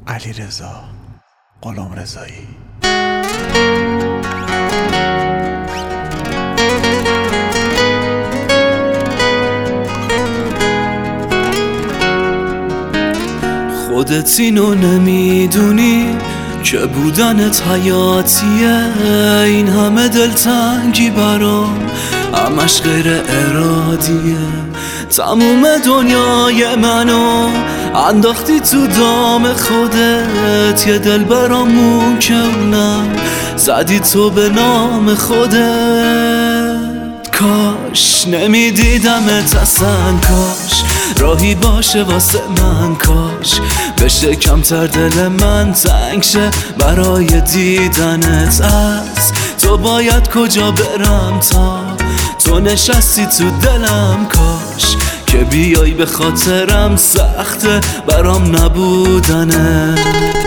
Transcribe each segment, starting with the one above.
علیرضا غلامرضایی. خودت اینو نمیدونی که بودنت حیاتیه، این همه دلتنگی برام همش غیر ارادیه. تموم دنیای منو انداختی تو دام خودت، یه دل برامون کنم زدی تو به نام خودت. کاش نمیدیدمت اصلا، کاش راهی باشه واسه من، کاش بشه کمتر دل من تنگ شه برای دیدنت. از تو باید کجا برم تا تو نشستی تو دلم، کاش که بیای به خاطرم سخته برام نبودنت.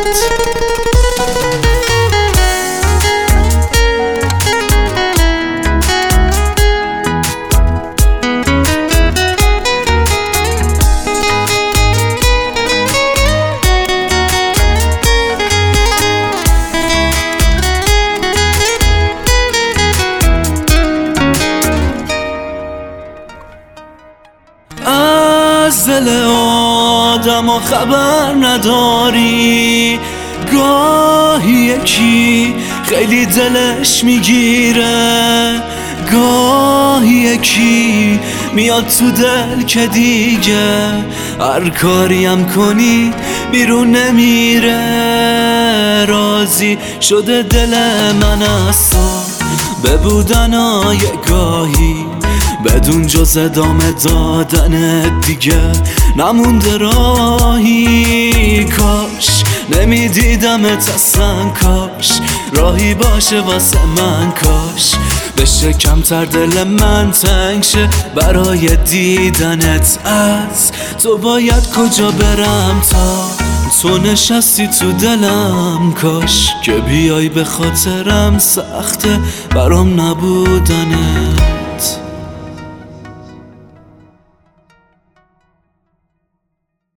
از دل آدم و خبر نداری، گاهی یکی خیلی دلش میگیره، گاهی یکی میاد تو دل که دیگه هر کاریم کنی بیرون نمیره. راضی شده دل من از تو به بودنای گاهی، بدون جز ادامه دادن دیگه نمونده راهی. کاش نمیدیدمت اصلا، کاش راهی باشه واسه من، کاش بشه کمتر دل من تنگ شه برای دیدنت. از تو باید کجا برم تا تو نشستی تو دلم، کاش که بیای به خاطرم سخته برام نبودنت.